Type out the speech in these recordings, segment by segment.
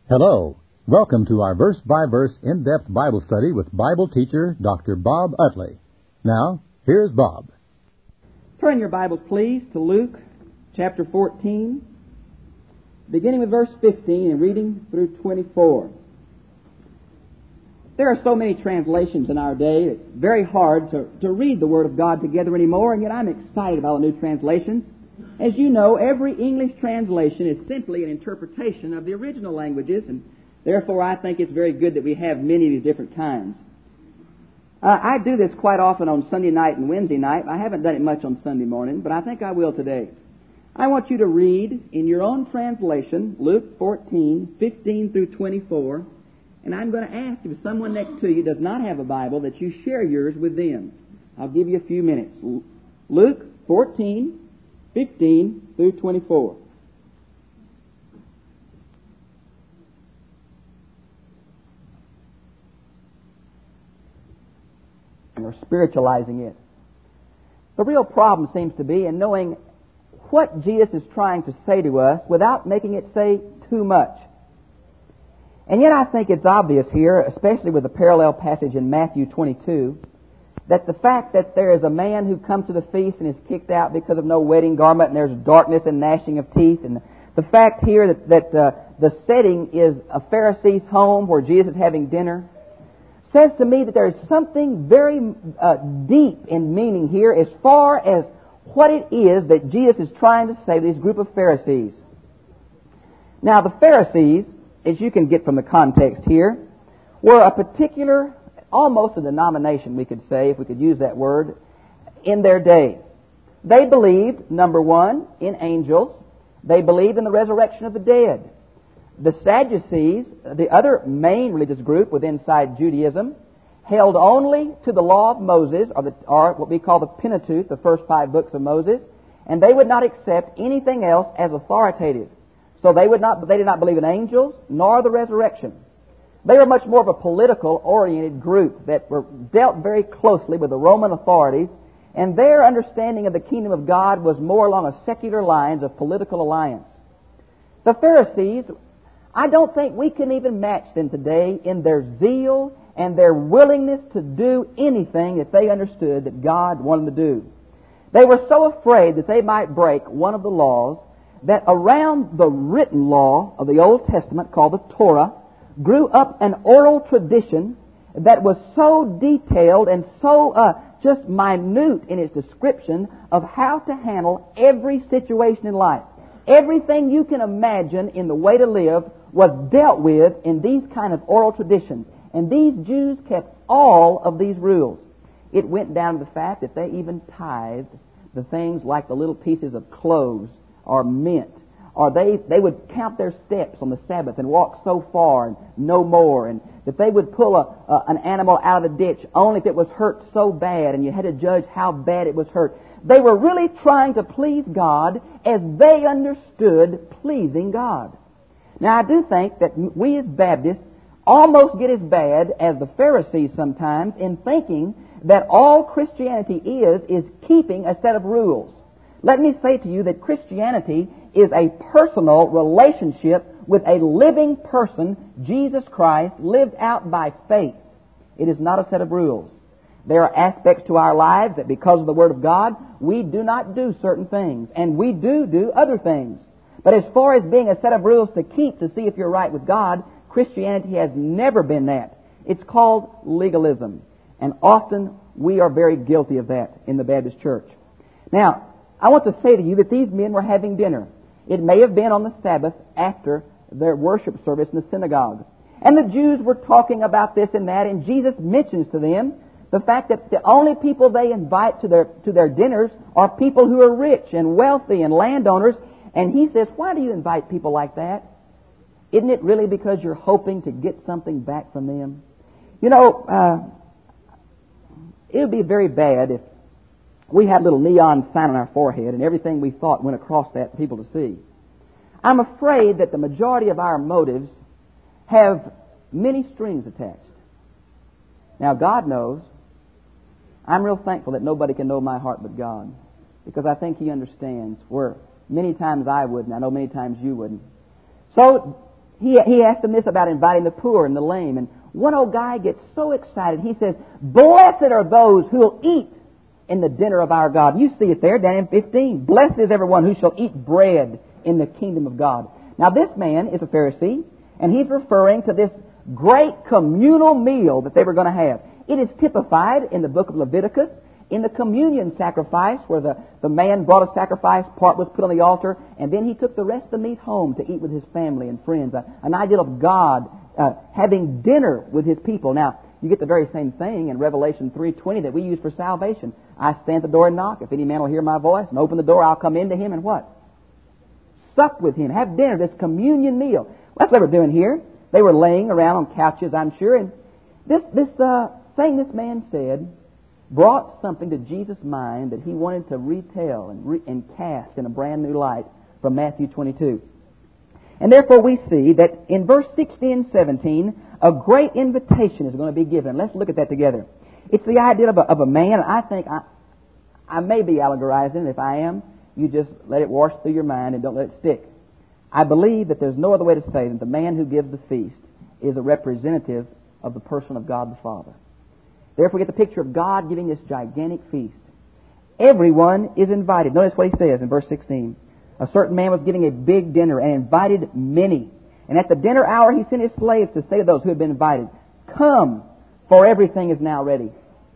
Hello. Welcome to our verse-by-verse in-depth Bible study with Bible teacher Dr. Bob Utley. Now, here's Bob. Turn your Bibles, please, to Luke chapter 14, beginning with verse 15 and reading through 24. There are so many translations in our day, it's very hard to read the Word of God together anymore, and yet I'm excited about the new translations. As you know, every English translation is simply an interpretation of the original languages, and therefore I think it's very good that we have many of these different kinds. I do this quite often on Sunday night and Wednesday night. I haven't done it much on Sunday morning, but I think I will today. I want you to read in your own translation, Luke 14, 15 through 24, and I'm going to ask if someone next to you does not have a Bible that you share yours with them. I'll give you a few minutes. Luke 14, 15 through 24. Or spiritualizing it. The real problem seems to be in knowing what Jesus is trying to say to us without making it say too much. And yet I think it's obvious here, especially with the parallel passage in Matthew 22, that the fact that there is a man who comes to the feast and is kicked out because of no wedding garment, and there's darkness and gnashing of teeth, and the fact here that the setting is a Pharisee's home where Jesus is having dinner, says to me that there is something very deep in meaning here as far as what it is that Jesus is trying to say to this group of Pharisees. Now, the Pharisees, as you can get from the context here, were a particular, almost a denomination, we could say, if we could use that word, in their day. They believed, number one, in angels. They believed in the resurrection of the dead. The Sadducees, the other main religious group within Judaism, held only to the law of Moses, or what we call the Pentateuch, the first 5 books of Moses, and they would not accept anything else as authoritative. So they did not believe in angels nor the resurrection. They were much more of a political-oriented group that dealt very closely with the Roman authorities, and their understanding of the kingdom of God was more along a secular lines of political alliance. The Pharisees, I don't think we can even match them today in their zeal and their willingness to do anything that they understood that God wanted them to do. They were so afraid that they might break one of the laws that around the written law of the Old Testament called the Torah grew up an oral tradition that was so detailed and so just minute in its description of how to handle every situation in life. Everything you can imagine in the way to live was dealt with in these kind of oral traditions. And these Jews kept all of these rules. It went down to the fact that they even tithed the things like the little pieces of cloves or mint. Or they would count their steps on the Sabbath and walk so far and no more. And that they would pull an animal out of the ditch only if it was hurt so bad and you had to judge how bad it was hurt. They were really trying to please God as they understood pleasing God. Now, I do think that we as Baptists almost get as bad as the Pharisees sometimes in thinking that all Christianity is keeping a set of rules. Let me say to you that Christianity is a personal relationship with a living person, Jesus Christ, lived out by faith. It is not a set of rules. There are aspects to our lives that because of the Word of God, we do not do certain things, and we do other things. But as far as being a set of rules to keep to see if you're right with God, Christianity has never been that. It's called legalism. And often we are very guilty of that in the Baptist church. Now, I want to say to you that these men were having dinner. It may have been on the Sabbath after their worship service in the synagogue. And the Jews were talking about this and that, and Jesus mentions to them the fact that the only people they invite to their dinners are people who are rich and wealthy and landowners. And he says, why do you invite people like that? Isn't it really because you're hoping to get something back from them? You know, it would be very bad if we had a little neon sign on our forehead and everything we thought went across that for people to see. I'm afraid that the majority of our motives have many strings attached. Now, God knows. I'm real thankful that nobody can know my heart but God, because I think He understands where many times I wouldn't. I know many times you wouldn't. So he asked them this about inviting the poor and the lame. And one old guy gets so excited. He says, "Blessed are those who will eat in the dinner of our God." You see it there, down in 15. "Blessed is everyone who shall eat bread in the kingdom of God." Now this man is a Pharisee, and he's referring to this great communal meal that they were going to have. It is typified in the book of Leviticus in the communion sacrifice, where the man brought a sacrifice, part was put on the altar, and then he took the rest of the meat home to eat with his family and friends. An ideal of God having dinner with His people. Now, you get the very same thing in Revelation 3:20 that we use for salvation. "I stand at the door and knock. If any man will hear my voice and open the door, I'll come into him and" what? "Sup with him," have dinner, this communion meal. Well, that's what they were doing here. They were laying around on couches, I'm sure, and this thing this man said brought something to Jesus' mind that he wanted to retell and cast in a brand new light from Matthew 22. And therefore we see that in verse 16 and 17, a great invitation is going to be given. Let's look at that together. It's the idea of a man. I think I may be allegorizing. If I am, you just let it wash through your mind and don't let it stick. I believe that there's no other way to say that the man who gives the feast is a representative of the person of God the Father. Therefore, we get the picture of God giving this gigantic feast. Everyone is invited. Notice what he says in verse 16. "A certain man was giving a big dinner and invited many. And at the dinner hour he sent his slaves to say to those who had been invited, 'Come, for everything is now ready.'"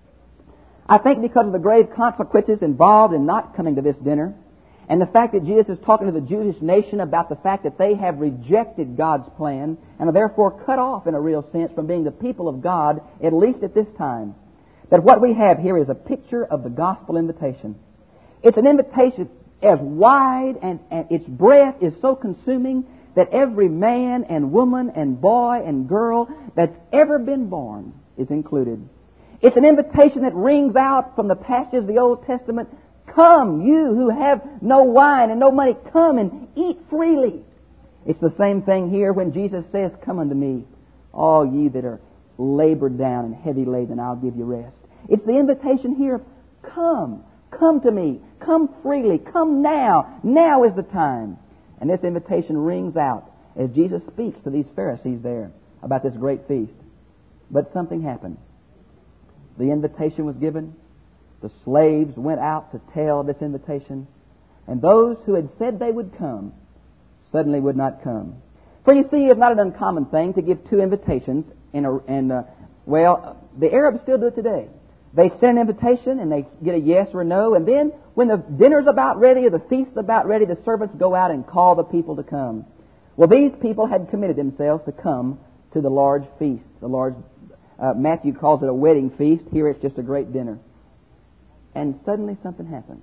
I think because of the grave consequences involved in not coming to this dinner, and the fact that Jesus is talking to the Jewish nation about the fact that they have rejected God's plan and are therefore cut off in a real sense from being the people of God, at least at this time, that what we have here is a picture of the gospel invitation. It's an invitation as wide and its breadth is so consuming that every man and woman and boy and girl that's ever been born is included. It's an invitation that rings out from the passages of the Old Testament, "Come, you who have no wine and no money, come and eat freely." It's the same thing here when Jesus says, "Come unto me, all ye that are labored down and heavy laden, I'll give you rest." It's the invitation here of come to me, come freely, come now. Now is the time. And this invitation rings out as Jesus speaks to these Pharisees there about this great feast. But something happened. The invitation was given. The slaves went out to tell this invitation. And those who had said they would come suddenly would not come. For you see, it's not an uncommon thing to give two invitations. The Arabs still do it today. They send an invitation and they get a yes or a no. And then when the dinner's about ready or the feast's about ready, the servants go out and call the people to come. Well, these people had committed themselves to come to the large feast. Matthew calls it a wedding feast. Here it's just a great dinner. And suddenly something happens.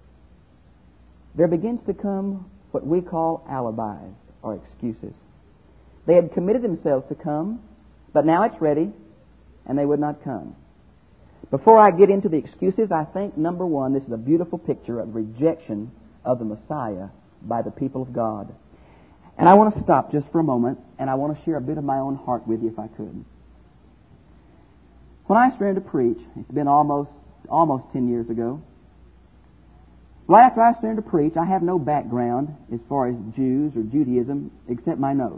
There begins to come what we call alibis or excuses. They had committed themselves to come, but now it's ready, and they would not come. Before I get into the excuses, I think, number one, this is a beautiful picture of rejection of the Messiah by the people of God. And I want to stop just for a moment, and I want to share a bit of my own heart with you if I could. When I started to preach, it's been almost 10 years ago. Right after I started to preach, I have no background as far as Jews or Judaism except my nose.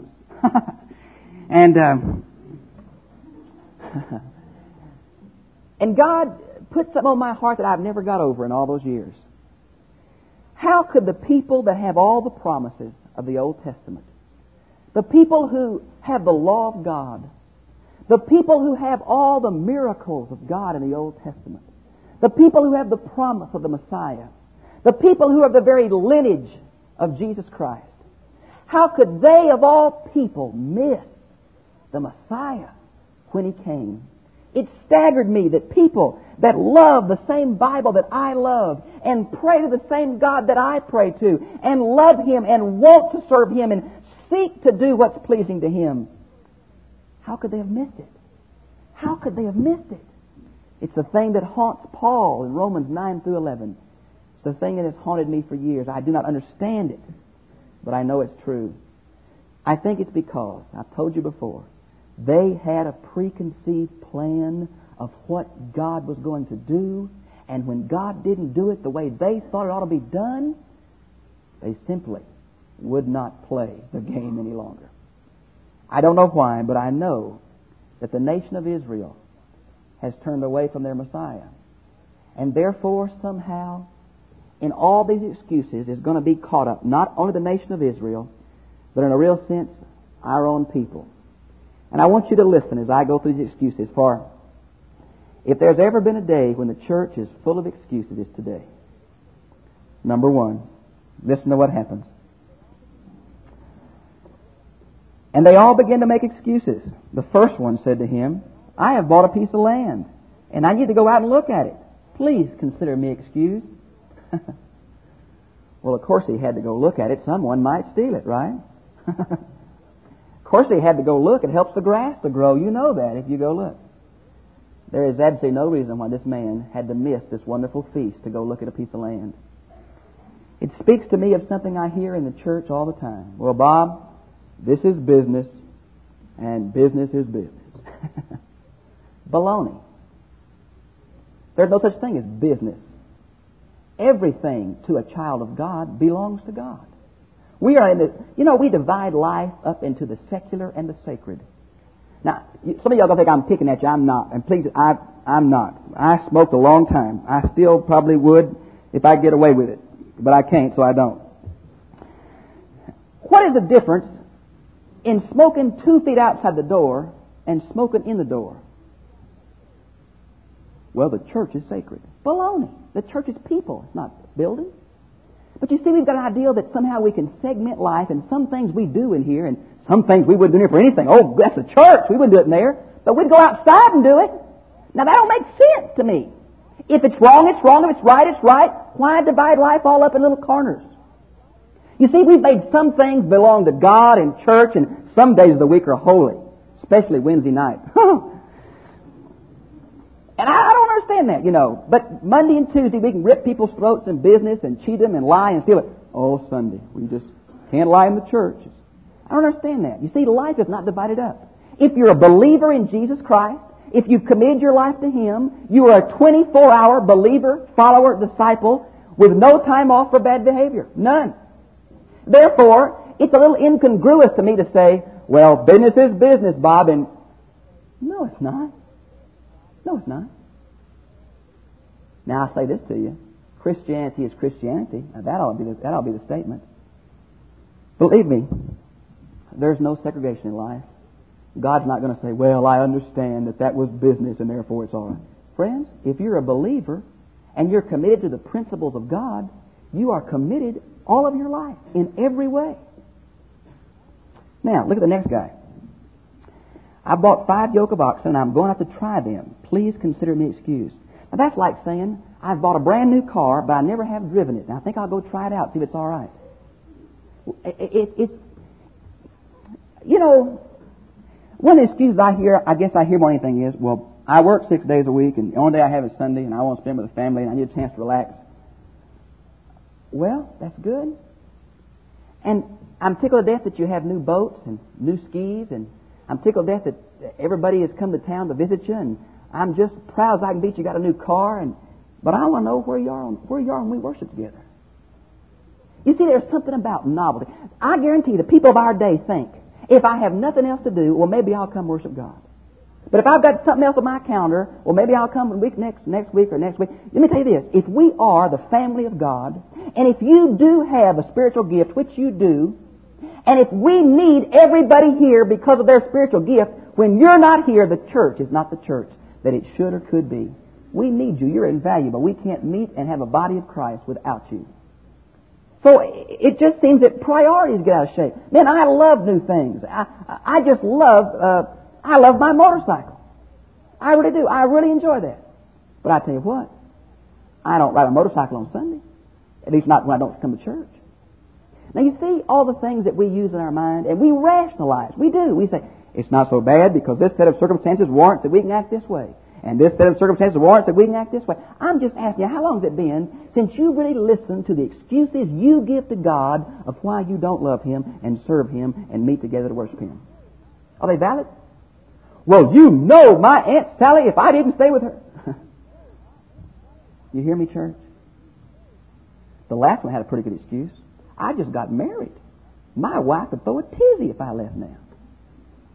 And God put something on my heart that I've never got over in all those years. How could the people that have all the promises of the Old Testament, the people who have the law of God, the people who have all the miracles of God in the Old Testament, the people who have the promise of the Messiah, the people who have the very lineage of Jesus Christ, how could they of all people miss the Messiah when He came? It staggered me that people that love the same Bible that I love and pray to the same God that I pray to and love Him and want to serve Him and seek to do what's pleasing to Him, how could they have missed it? How could they have missed it? It's the thing that haunts Paul in Romans 9 through 11. It's the thing that has haunted me for years. I do not understand it, but I know it's true. I think it's because, I've told you before, they had a preconceived plan of what God was going to do, and when God didn't do it the way they thought it ought to be done, they simply would not play the game any longer. I don't know why, but I know that the nation of Israel has turned away from their Messiah. And therefore, somehow, in all these excuses is going to be caught up not only the nation of Israel, but in a real sense, our own people. And I want you to listen as I go through these excuses, for if there's ever been a day when the church is full of excuses, it's today. Number one, listen to what happens. And they all began to make excuses. The first one said to him, I have bought a piece of land, and I need to go out and look at it. Please consider me excused. Well, of course he had to go look at it. Someone might steal it, right? Of course he had to go look. It helps the grass to grow. You know that if you go look. There is absolutely no reason why this man had to miss this wonderful feast to go look at a piece of land. It speaks to me of something I hear in the church all the time. Well, Bob, this is business, and business is business. Baloney. There's no such thing as business. Everything to a child of God belongs to God. We are in the, we divide life up into the secular and the sacred. Now, some of y'all don't think I'm picking at you. I'm not. And please, I'm not. I smoked a long time. I still probably would if I get away with it. But I can't, so I don't. What is the difference in smoking 2 feet outside the door and smoking in the door? Well, the church is sacred. Baloney. The church is people. It's not building. But you see, we've got an ideal that somehow we can segment life, and some things we do in here, and some things we wouldn't do in here for anything. Oh, that's the church. We wouldn't do it in there. But we'd go outside and do it. Now, that don't make sense to me. If it's wrong, it's wrong. If it's right, it's right. Why divide life all up in little corners? You see, we've made some things belong to God and church, and some days of the week are holy, especially Wednesday night. And I don't understand that, But Monday and Tuesday we can rip people's throats in business and cheat them and lie and steal it. Oh, Sunday, we just can't lie in the church. I don't understand that. You see, life is not divided up. If you're a believer in Jesus Christ, if you've committed your life to Him, you are a 24-hour believer, follower, disciple with no time off for bad behavior. None. Therefore, it's a little incongruous to me to say, well, business is business, Bob, and no, it's not. No, it's not. Now, I'll say this to you. Christianity is Christianity. Now, that ought to be the statement. Believe me, there's no segregation in life. God's not going to say, well, I understand that was business and therefore it's all right. Friends, if you're a believer and you're committed to the principles of God, you are committed all of your life in every way. Now, look at the next guy. I bought 5 yoke of oxen and I'm going to have to try them. Please consider me excused. Now, that's like saying, I've bought a brand new car, but I never have driven it. Now, I think I'll go try it out, see if it's all right. It's one of the excuses I hear more than anything is, well, I work 6 days a week and the only day I have is Sunday and I want to spend with the family and I need a chance to relax. Well, that's good. And I'm tickled to death that you have new boats and new skis, and I'm tickled to death that everybody has come to town to visit you, and I'm just proud as I can be that you got a new car, but I want to know where you are when we worship together. You see, there's something about novelty. I guarantee the people of our day think, if I have nothing else to do, well, maybe I'll come worship God. But if I've got something else on my calendar, well, maybe I'll come next week or next week. Let me tell you this. If we are the family of God, and if you do have a spiritual gift, which you do, and if we need everybody here because of their spiritual gift, when you're not here, the church is not the church that it should or could be. We need you. You're invaluable. We can't meet and have a body of Christ without you. So it just seems that priorities get out of shape. Man, I love new things. I just love my motorcycle. I really do. I really enjoy that. But I tell you what, I don't ride a motorcycle on Sunday. At least not when I don't come to church. Now you see all the things that we use in our mind, and we rationalize. We do. We say, it's not so bad because this set of circumstances warrants that we can act this way. And this set of circumstances warrants that we can act this way. I'm just asking you, how long has it been since you really listened to the excuses you give to God of why you don't love Him and serve Him and meet together to worship Him? Are they valid? Well, my Aunt Sally, if I didn't stay with her. You hear me, church? The last one had a pretty good excuse. I just got married. My wife would throw a tizzy if I left now.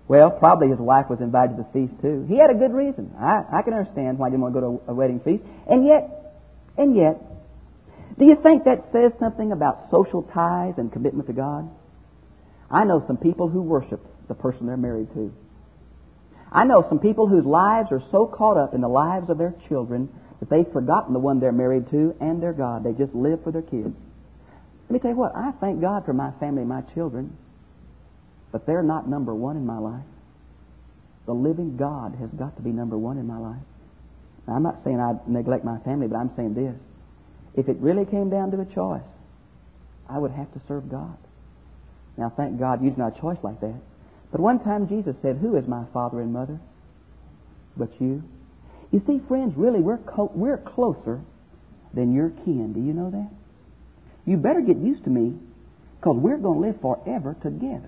Well, probably his wife was invited to the feast too. He had a good reason. I can understand why he didn't want to go to a wedding feast. And yet, do you think that says something about social ties and commitment to God? I know some people who worship the person they're married to. I know some people whose lives are so caught up in the lives of their children that they've forgotten the one they're married to and their God. They just live for their kids. Let me tell you what, I thank God for my family and my children, but they're not number one in my life. The living God has got to be number one in my life. Now, I'm not saying I neglect my family, but I'm saying this. If it really came down to a choice, I would have to serve God. Now, thank God you didn't have a choice like that. But one time Jesus said, "Who is my father and mother but you?" You see, friends, really, we're closer than your kin. Do you know that? You better get used to me, because we're going to live forever together.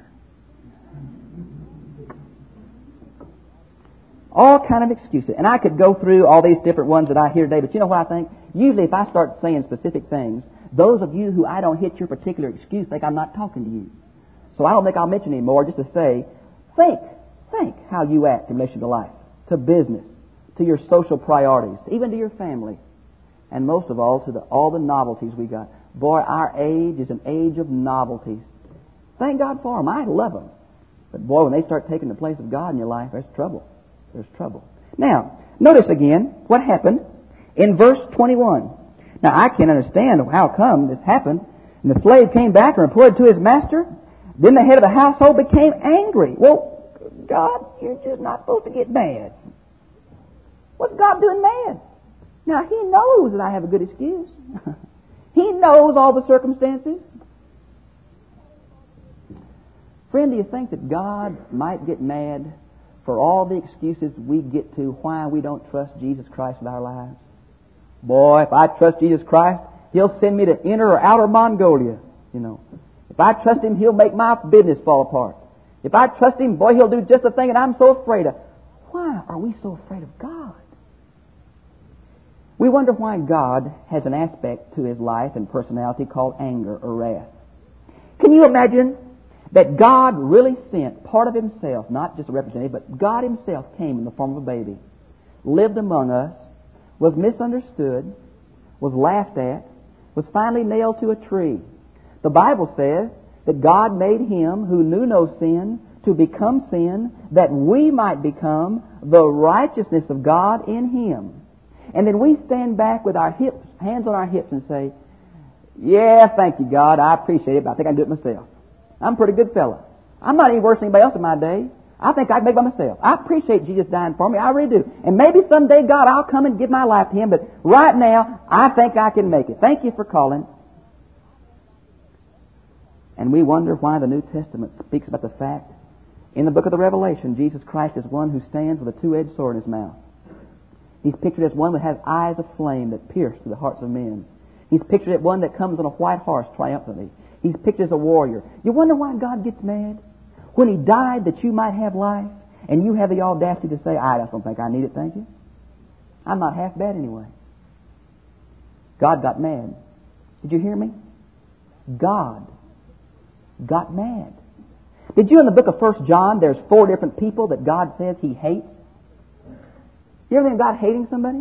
All kind of excuses. And I could go through all these different ones that I hear today, but you know what I think? Usually if I start saying specific things, those of you who I don't hit your particular excuse think I'm not talking to you. So I don't think I'll mention anymore, just to say, think how you act in relation to life, to business, to your social priorities, even to your family, and most of all, to all the novelties we got. Boy, our age is an age of novelties. Thank God for them. I love them. But boy, when they start taking the place of God in your life, there's trouble. There's trouble. Now, notice again what happened in verse 21. Now, I can't understand how come this happened. And the slave came back and reported to his master. Then the head of the household became angry. Well, God, you're just not supposed to get mad. What's God doing mad? Now, He knows that I have a good excuse. He knows all the circumstances. Friend, do you think that God might get mad for all the excuses we get to why we don't trust Jesus Christ with our lives? Boy, if I trust Jesus Christ, He'll send me to inner or outer Mongolia, you know. If I trust Him, He'll make my business fall apart. If I trust Him, boy, He'll do just the thing that I'm so afraid of. Why are we so afraid of God? We wonder why God has an aspect to His life and personality called anger or wrath. Can you imagine that God really sent part of Himself, not just a representative, but God Himself came in the form of a baby, lived among us, was misunderstood, was laughed at, was finally nailed to a tree. The Bible says that God made Him who knew no sin to become sin, that we might become the righteousness of God in Him. And then we stand back with our hands on our hips and say, "Yeah, thank you, God. I appreciate it, but I think I can do it myself. I'm a pretty good fella. I'm not any worse than anybody else in my day. I think I can make it by myself. I appreciate Jesus dying for me. I really do. And maybe someday, God, I'll come and give my life to Him, but right now, I think I can make it. Thank you for calling." And we wonder why the New Testament speaks about the fact, in the book of the Revelation, Jesus Christ is one who stands with a two-edged sword in His mouth. He's pictured as one that has eyes of flame that pierce through the hearts of men. He's pictured as one that comes on a white horse triumphantly. He's pictured as a warrior. You wonder why God gets mad? When He died that you might have life, and you have the audacity to say, "I just don't think I need it, thank you. I'm not half bad anyway." God got mad. Did you hear me? God got mad. Did you in the book of 1 John, there's 4 different people that God says He hates? You ever think of God hating somebody?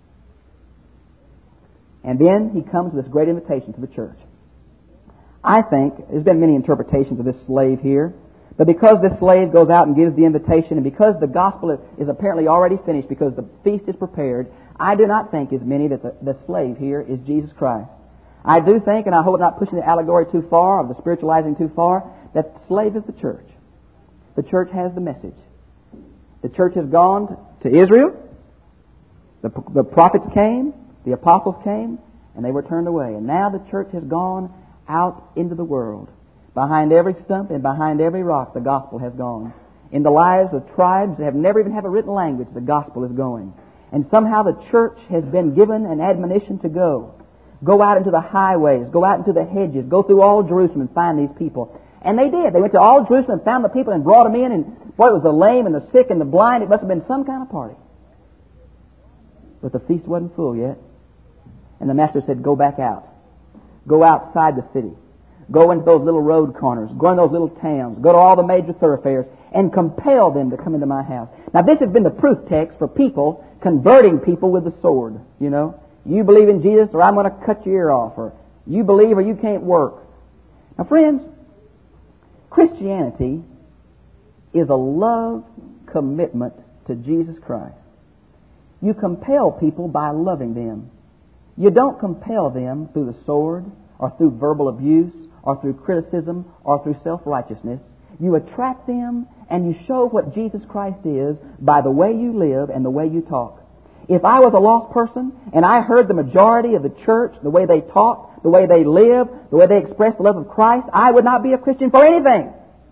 And then He comes with this great invitation to the church. I think there's been many interpretations of this slave here, but because this slave goes out and gives the invitation, and because the gospel is apparently already finished, because the feast is prepared, I do not think as many that the slave here is Jesus Christ. I do think, and I hope I'm not pushing the allegory too far, or the spiritualizing too far, that the slave is the church. The church has the message. The church has gone to Israel. The prophets came, the apostles came, and they were turned away. And now the church has gone out into the world. Behind every stump and behind every rock, the gospel has gone. In the lives of tribes that have never even have a written language, the gospel is going. And somehow the church has been given an admonition to go. Go out into the highways, go out into the hedges, go through all Jerusalem and find these people. And they did. They went to all Jerusalem and found the people and brought them in. And boy, it was the lame and the sick and the blind. It must have been some kind of party. But the feast wasn't full yet. And the master said, "Go back out. Go outside the city. Go into those little road corners. Go in those little towns. Go to all the major thoroughfares and compel them to come into my house. Now this has been the proof text for people converting people with the sword. You know, you believe in Jesus or I'm going to cut your ear off, or you believe or you can't work. Now friends, Christianity is a love commitment to Jesus Christ. You compel people by loving them. You don't compel them through the sword or through verbal abuse or through criticism or through self-righteousness. You attract them and you show what Jesus Christ is by the way you live and the way you talk. If I was a lost person and I heard the majority of the church, the way they talk, the way they live, the way they express the love of Christ, I would not be a Christian for anything.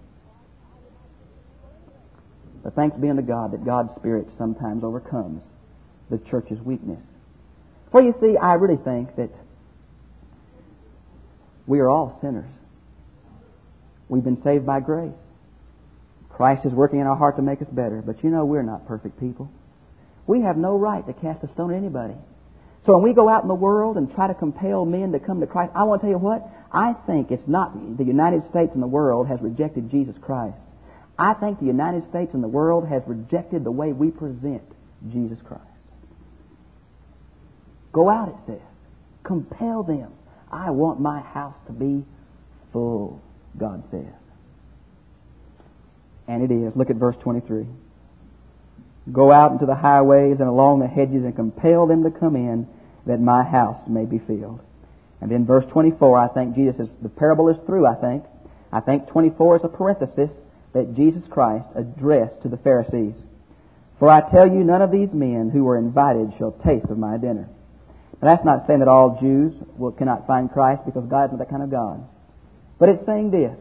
But thanks be unto God that God's Spirit sometimes overcomes the church's weakness. For you see, I really think that we are all sinners. We've been saved by grace. Christ is working in our heart to make us better. But you know, we're not perfect people. We have no right to cast a stone at anybody. So when we go out in the world and try to compel men to come to Christ, I want to tell you what, I think it's not the United States and the world has rejected Jesus Christ. I think the United States and the world has rejected the way we present Jesus Christ. Go out, it says. Compel them. I want my house to be full, God says. And it is. Look at verse 23. Go out into the highways and along the hedges and compel them to come in, that my house may be filled. And then verse 24, I think Jesus is, the parable is through, I think. I think 24 is a parenthesis that Jesus Christ addressed to the Pharisees. For I tell you, none of these men who were invited shall taste of my dinner. Now that's not saying that all Jews cannot find Christ, because God is not that kind of God. But it's saying this.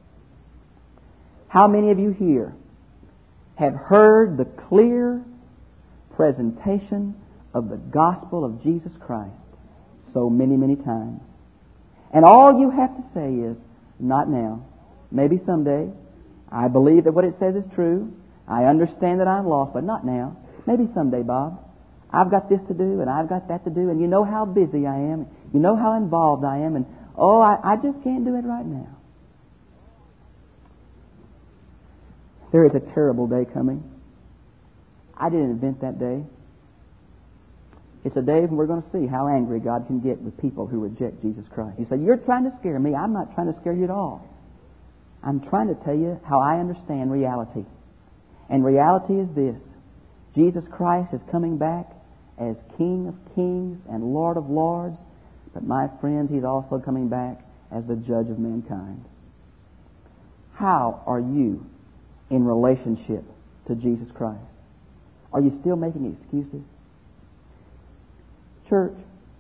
How many of you here have heard the clear presentation of the gospel of Jesus Christ so many, many times? And all you have to say is, not now. Maybe someday. I believe that what it says is true. I understand that I'm lost, but not now. Maybe someday, Bob. I've got this to do and I've got that to do, and you know how busy I am. You know how involved I am, and I just can't do it right now. There is a terrible day coming. I didn't invent that day. It's a day when we're going to see how angry God can get with people who reject Jesus Christ. You say, you're trying to scare me. I'm not trying to scare you at all. I'm trying to tell you how I understand reality. And reality is this. Jesus Christ is coming back as King of Kings and Lord of Lords. But my friends, He's also coming back as the Judge of mankind. How are you in relationship to Jesus Christ? Are you still making excuses? Church,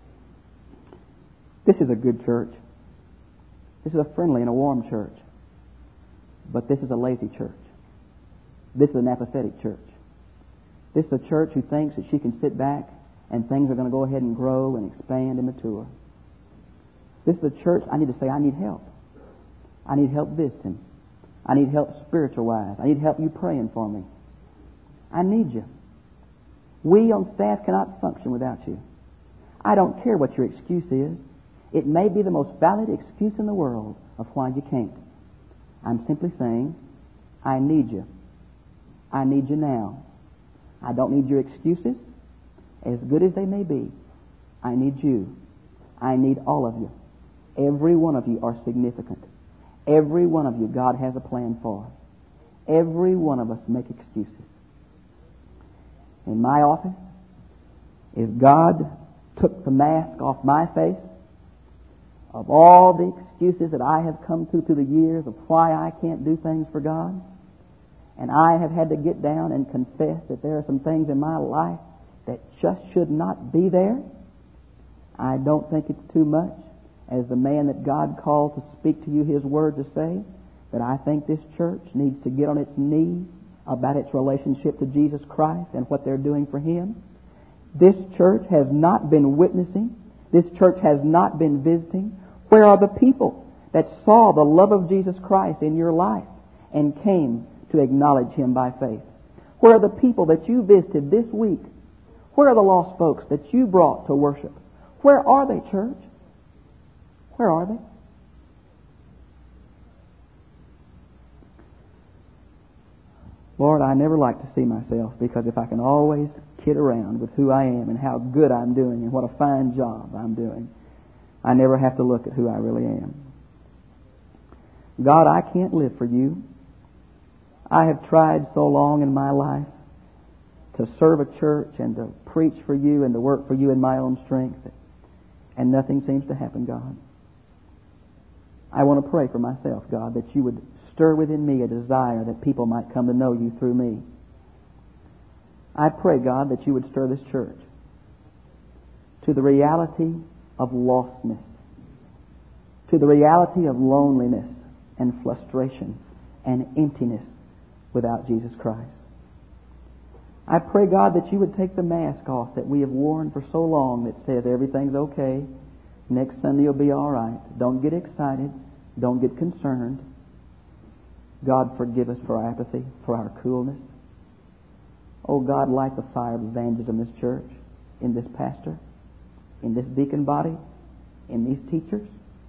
this is a good church. This is a friendly and a warm church. But this is a lazy church. This is an apathetic church. This is a church who thinks that she can sit back and things are going to go ahead and grow and expand and mature. This is a church, I need to say, I need help. I need help visiting. I need help spiritual-wise. I need help you praying for me. I need you. We on staff cannot function without you. I don't care what your excuse is. It may be the most valid excuse in the world of why you can't. I'm simply saying, I need you. I need you now. I don't need your excuses, as good as they may be. I need you. I need all of you. Every one of you are significant. Every one of you God has a plan for. Every one of us make excuses. In my office, if God took the mask off my face of all the excuses that I have come to through the years of why I can't do things for God, and I have had to get down and confess that there are some things in my life that just should not be there, I don't think it's too much, as the man that God called to speak to you His Word, to say that I think this church needs to get on its knees about its relationship to Jesus Christ and what they're doing for Him. This church has not been witnessing. This church has not been visiting. Where are the people that saw the love of Jesus Christ in your life and came to acknowledge Him by faith? Where are the people that you visited this week? Where are the lost folks that you brought to worship? Where are they, church? Where are they? Lord, I never like to see myself, because if I can always kid around with who I am and how good I'm doing and what a fine job I'm doing, I never have to look at who I really am. God, I can't live for you. I have tried so long in my life to serve a church and to preach for you and to work for you in my own strength, and nothing seems to happen, God. I want to pray for myself, God, that you would stir within me a desire that people might come to know you through me. I pray, God, that you would stir this church to the reality of lostness, to the reality of loneliness and frustration and emptiness without Jesus Christ. I pray, God, that you would take the mask off that we have worn for so long that says everything's okay, next Sunday will be all right. Don't get excited. Don't get concerned. God, forgive us for our apathy, for our coolness. Oh, God, light the fire of evangelism in this church, in this pastor, in this deacon body, in these teachers.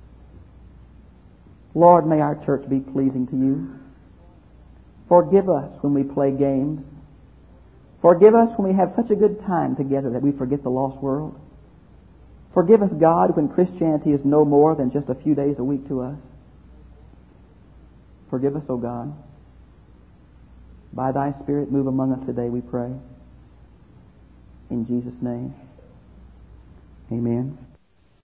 Lord, may our church be pleasing to you. Forgive us when we play games. Forgive us when we have such a good time together that we forget the lost world. Forgive us, God, when Christianity is no more than just a few days a week to us. Forgive us, O God. By thy Spirit, move among us today, we pray. In Jesus' name, amen.